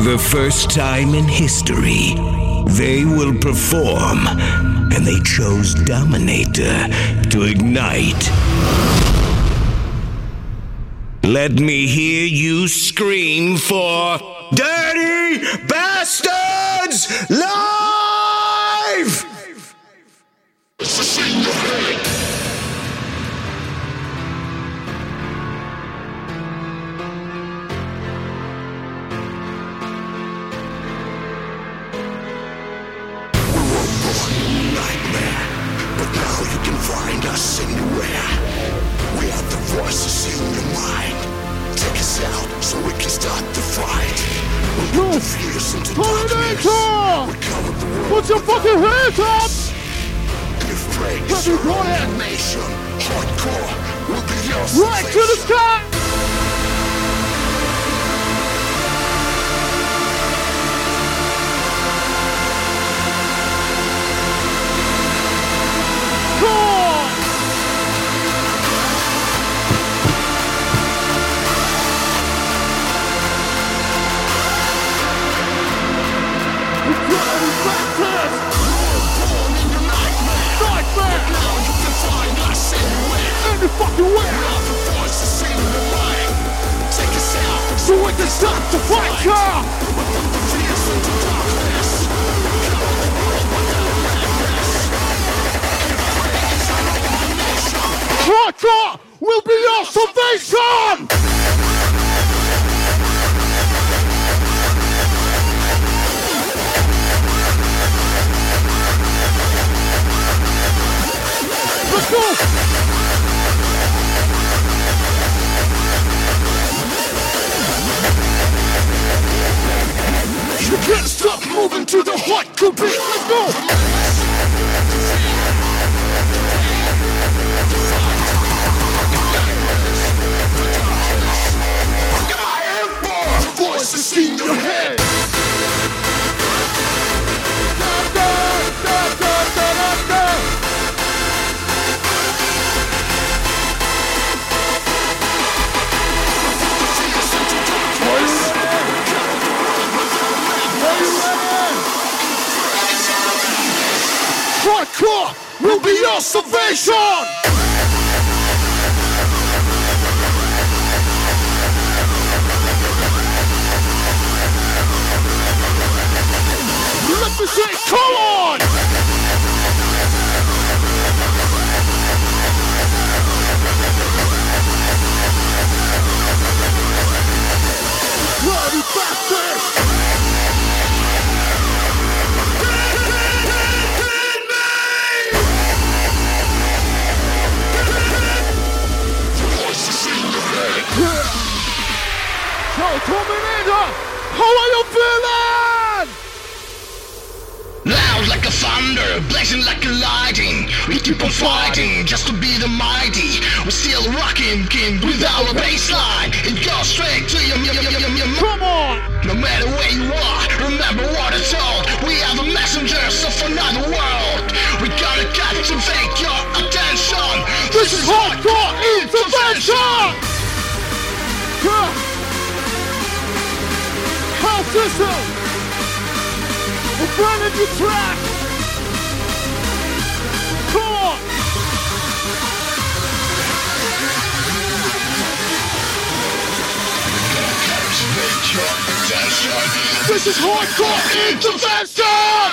the first time in history, they will perform, and they chose Dominator to ignite. Let me hear you scream for Dirty Bastards Live! Find us anywhere. We have the voices in your mind. Take us out so we can start the fight. We'll put the fears into darkness. Put your fucking hands up! If breaks your nation, hardcore will be your right to the sky! So we can start the fight, yeah! Hardcore will be your salvation! Let's go! You can't stop moving to the hardcore beat. Let's go! Voices in your head. Hardcore will be your salvation! Let me say, come on! Bloody bastard! Yo, Terminator, how are you feeling? Loud like a thunder, blazing like a lightning. We keep on fighting just to be the mighty. We're still rocking, king, with our baseline. It goes straight to your Come on! No matter where you are, remember what it's all. We are the messengers of another world. We're gonna captivate your attention. This is hardcore intervention! House system! A brand new track! Come on! This is hardcore intervention!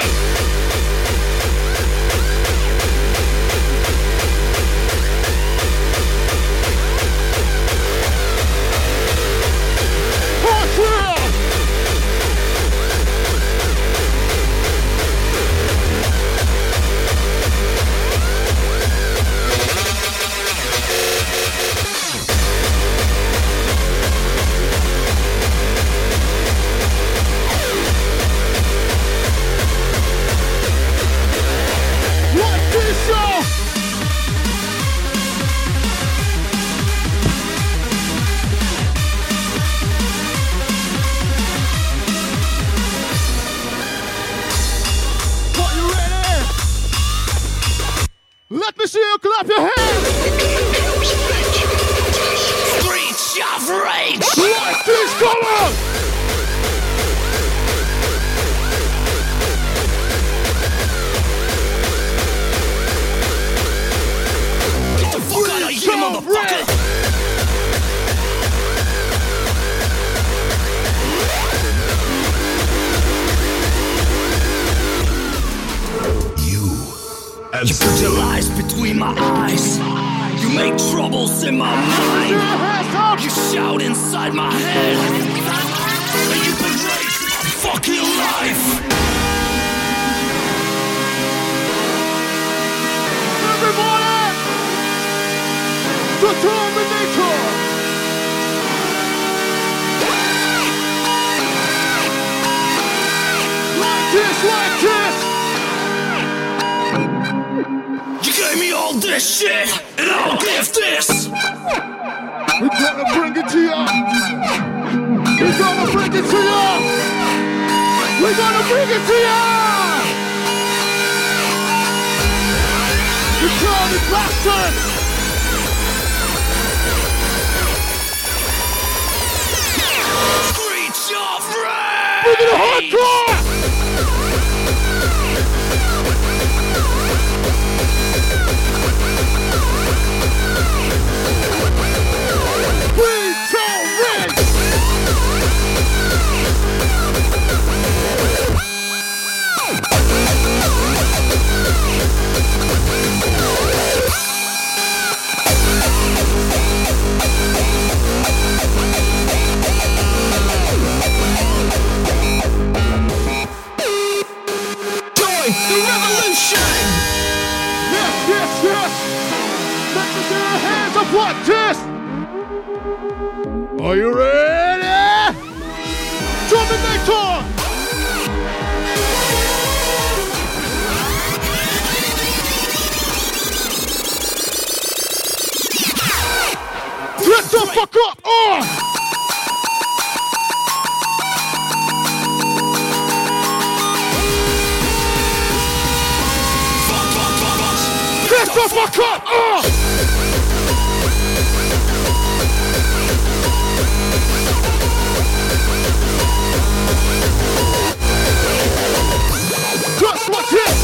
Let me see you clap your hands! Streets of rage! Like this color! and you put your lies between my eyes. You make troubles in my mind. You shout inside my head. And you berate my fucking life. Everybody! The Terminator! Like this! You gave me all this shit, and I'll give this. We're gonna bring it to ya. We're gonna bring it to ya. We're gonna bring it to ya. You dirty bastard! Screech of rage! Bring it to hardcore! What this? Are you ready? Terminator! Get the fuck up! Get the fuck up! Just watch this!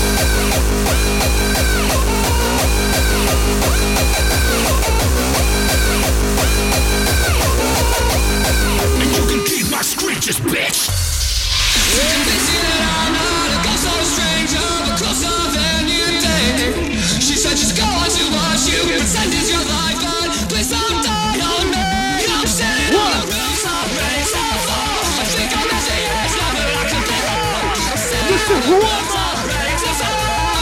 And you can keep my screeches, bitch! You can be seen that I'm not a ghost or a stranger, but closer than you think. She said she's going to watch you, pretend it's your life, but please don't die on me. I'm standing on the roofs of rain so far. I think I'm missing it's not that I can get home. I'm standing on the roofs of rain so far.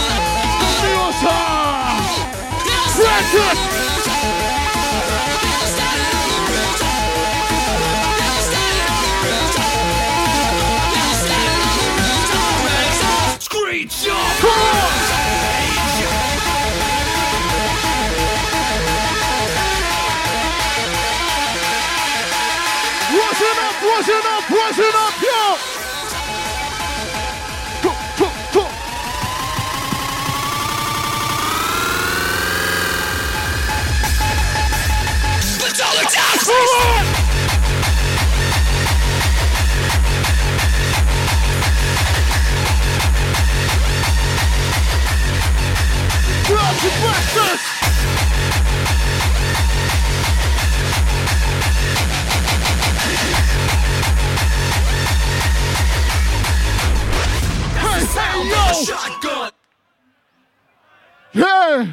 Practice! Screech your Rising up, yo! But all the time! Shotgun! Yeah!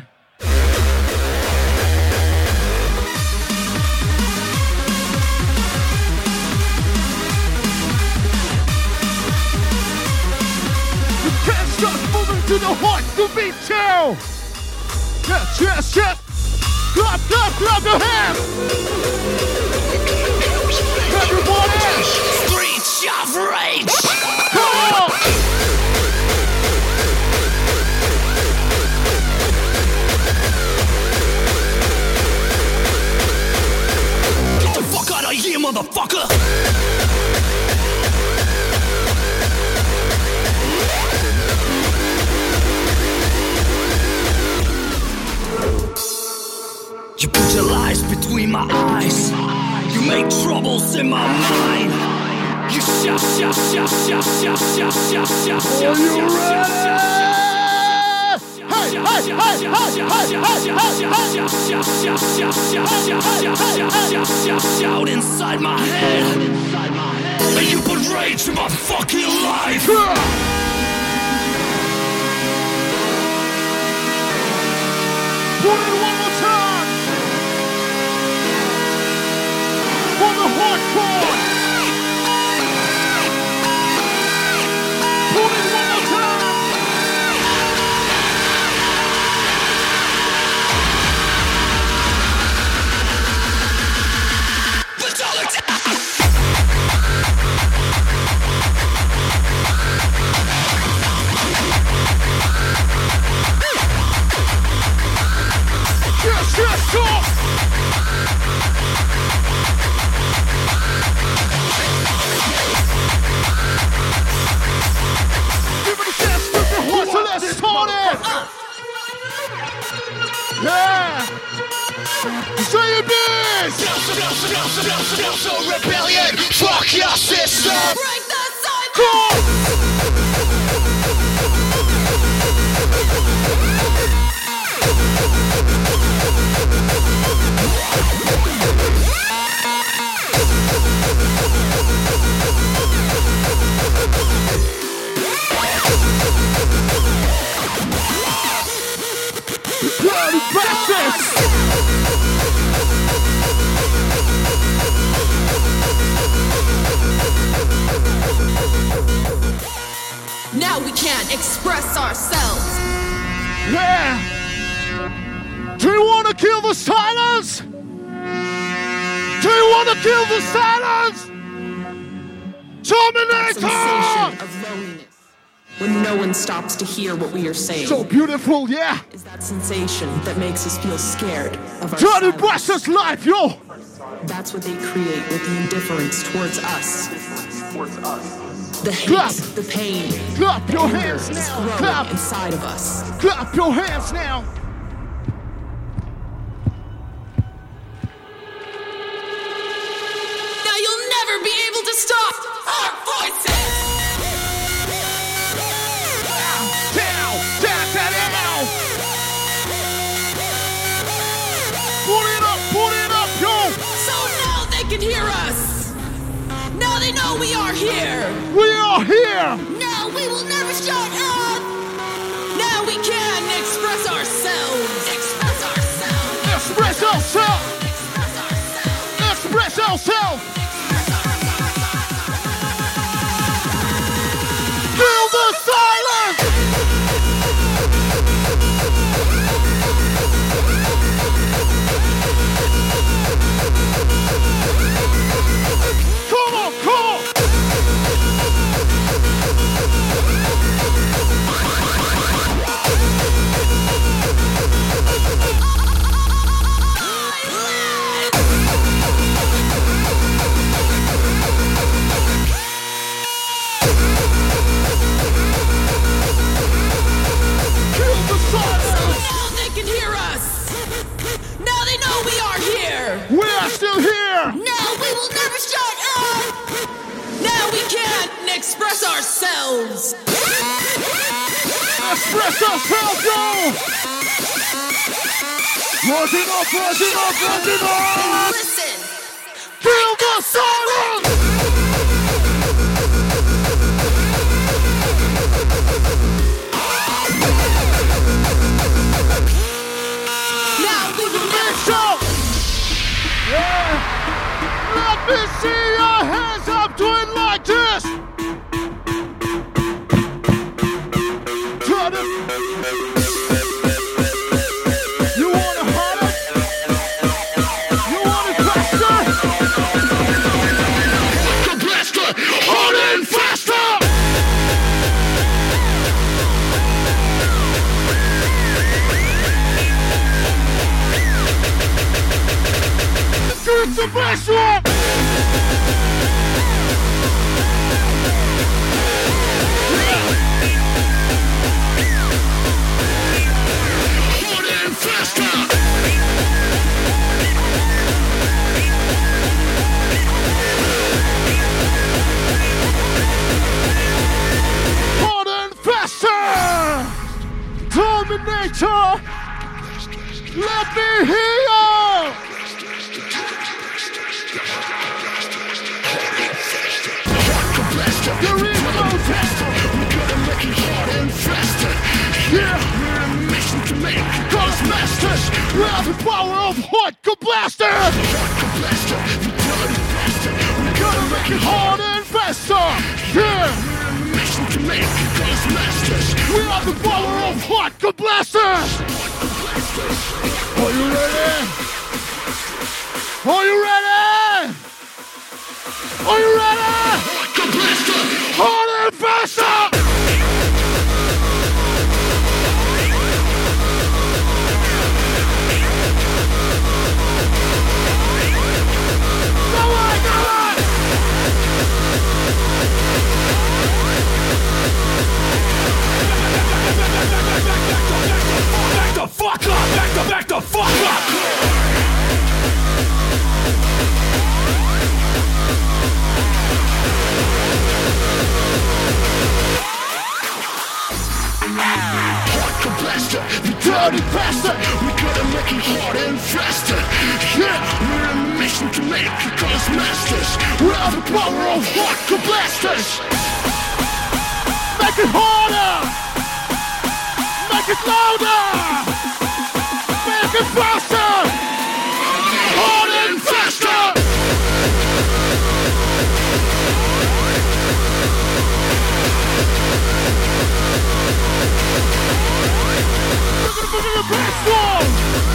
You can't stop moving to the heart to be chill! Yes, yes, yes! Clap, clap, clap your hands! Everybody! Screech of rage! Come on! Fuck out of here, motherfucker! You put your lies between my eyes. You make troubles in my mind. You shout, shout, shout, shout, shout, shout, shout, shout, shout, shout, shout inside my head. And you put rage in my fucking life. Still so rebellion. Fuck your system. Break the cycle. Go! Bloody bastards! Now we can't express ourselves. Yeah! Do you want to kill the silence? Do you want to kill the silence? Sensation Terminator! of loneliness. When no one stops to hear what we are saying. So beautiful, yeah! Is that sensation that makes us feel scared of our Bloody silence. bastards life, yo! That's what they create with the indifference towards us. The hate, Clap. the pain, Clap your anger hands is now! growing Clap! inside of us. Clap your hands now! Now you'll never be able to stop our voices. Down! Down! Down! Down! Put it up, yo! So now they can hear us. Now they know we are here. We are here! Now we will never shut up. Now we can express ourselves. Express ourselves. Express ourselves! Express ourselves. Express ourselves! Kill the silence! Come on, come on! Kill the silence! Now they can hear us. Now they know we are here. We are still here! Now we will never shut up. Now we can express ourselves. Express ourselves, yo! Rise it up, rise it up, rise it up! Listen. Kill the silence! Now we will never Shout! Yeah! Let me see your hands up doing like this! Turn it! You want it harder? You want it faster? The blaster, harder and faster. Do the best one! Harder and faster. Harder and faster! Terminator! Let me hear you! There is no test! Yeah! Ghost Masters! We have the power of Hardcore Blaster! We're gonna make it harder and faster! Yeah! We have the power of Hardcore Blaster! Are you ready? Are you ready? Are you ready? Harder and faster! Go on, go on! Back the fuck up! Back the fuck up! Hardcore blaster, the dirty bastard. We gotta make it harder and faster. Yeah, we're on a mission to make you cause masters. We are the power of hardcore blasters. Make it harder! Make it louder! Make it faster! Harder and faster! Look at the best one!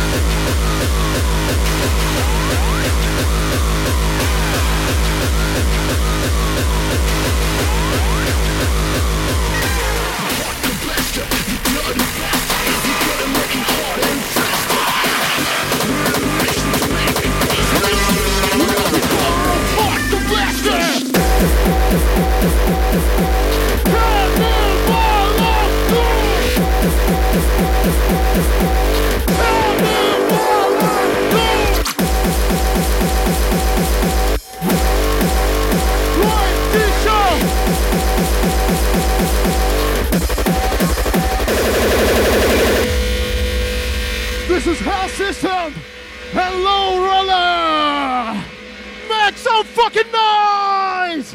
This is House System and Low Roller. Make some fucking noise!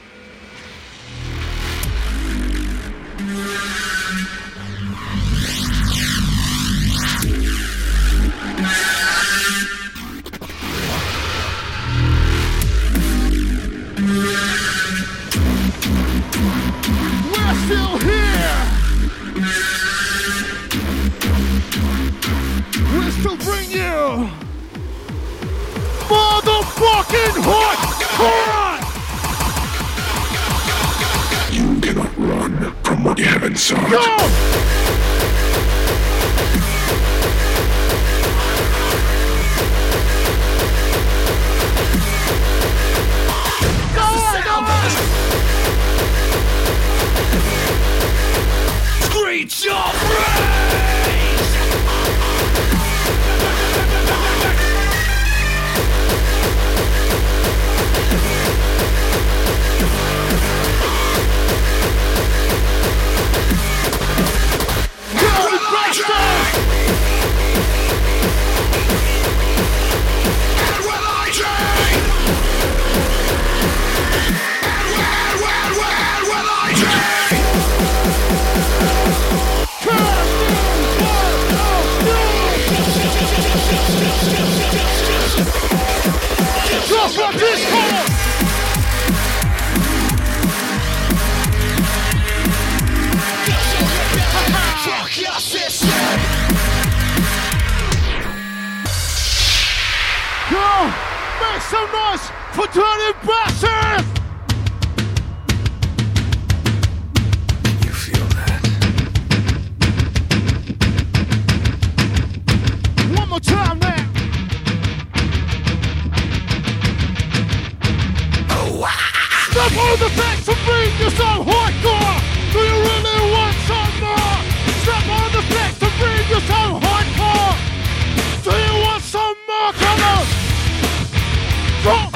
We're still here. We still bring you motherfucking hot! You cannot run from what you have inside. Go! Screech your praise! Just like this corner! Fuck your system! Go! Make some noise for Dirty Bastard! You feel that? One more time now! Step on the facts to bring you some hardcore! Do you really want some more? Step on the facts to bring you some hardcore! Do you want some more? Come on! Talk!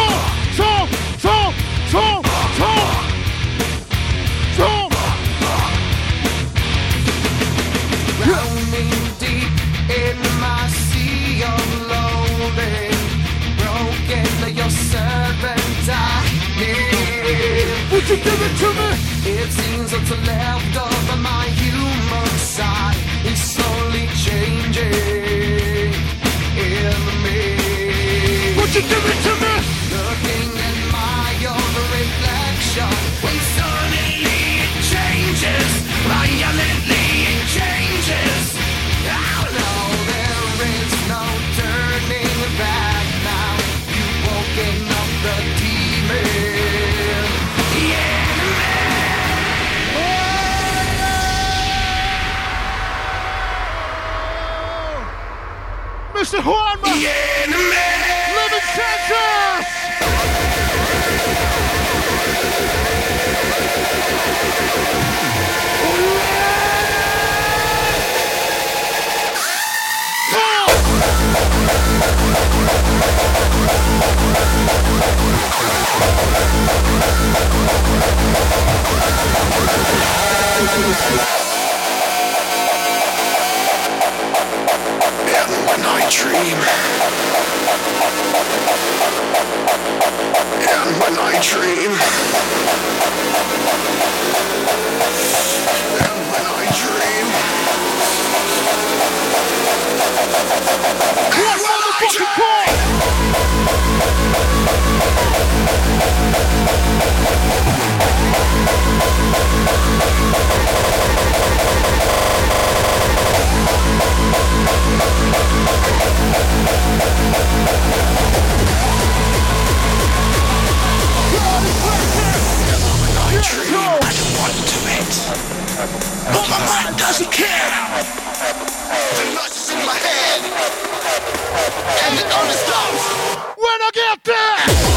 Drowning deep in my sea of loathing, broken your servant I need. Would you give it to me? It seems what's left of my human side is slowly changing in me. Would you give it to me? Looking at my own reflection, when suddenly it changes, violently it changes. Oh no, there is no turning back now. You've woken up the demon, the enemy. Mr. Juanma! The enemy! Living Kansas! dream. And when I dream. And when I dream. And when I dream. I don't want to it, but my mind doesn't care. The noise is in my head, and it only stops when I get there.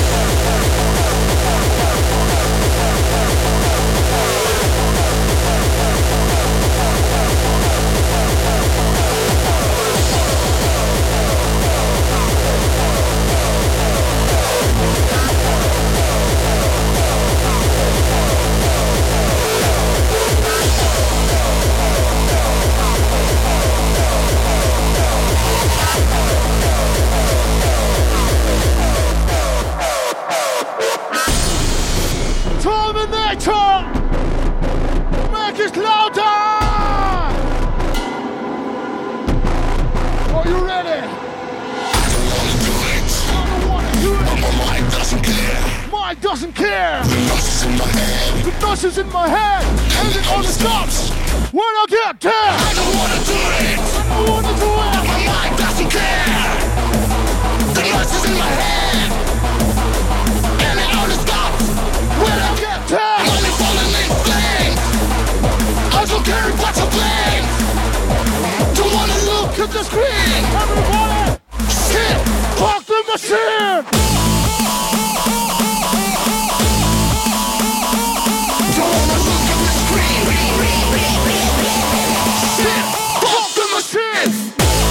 Make it louder! Are you ready? I don't wanna do it. But my mind doesn't care. Mind doesn't care. The noise is in my head. The noise is in my head. And it only stops when I get there. I don't wanna do it. I don't wanna do it. But my mind doesn't care. The noise is in my head. And it only stops when I get there. I'm only falling in flames. I don't care what you blame. Don't wanna look at the screen. Everybody, sit, fuck the machine. Don't wanna look at the screen. Sit, fuck the machine.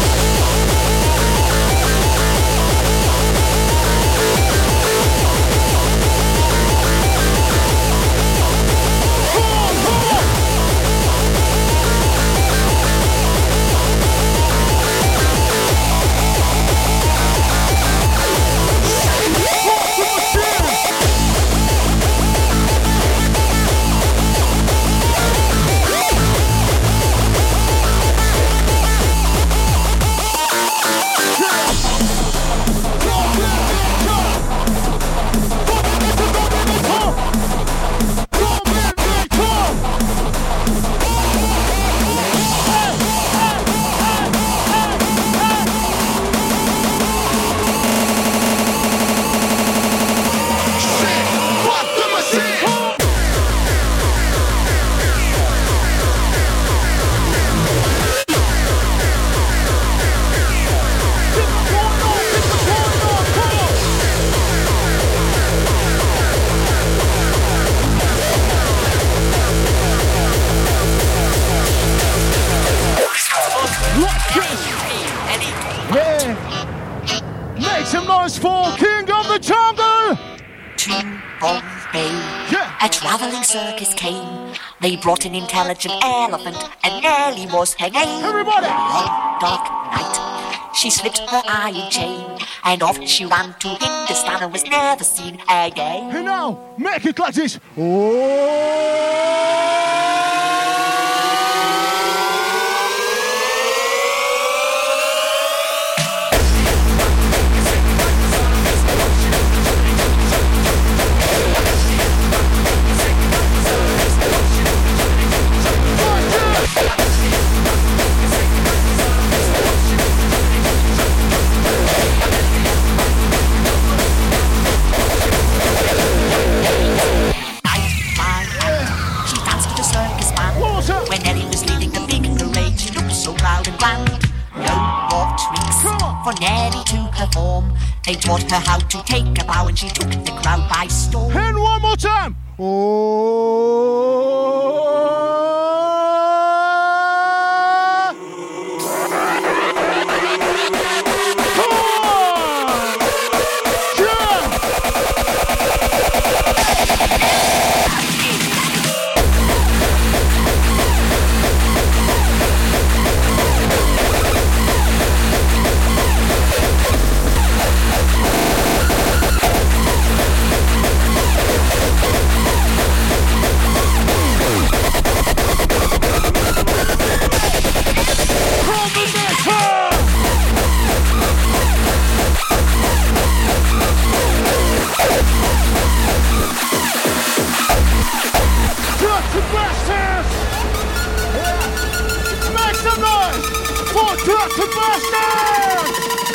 Some noise for King of the Jungle! To Bombay, a travelling circus came. They brought an intelligent elephant, and Nellie was her name. Everybody! One dark night, she slipped her iron chain, and off she ran to Hindustan and was never seen again. And now, make it like this. Oh! For Nellie to perform, they taught her how to take a bow, and she took the crowd by storm. And one more time. the noise for Dirty Bastard!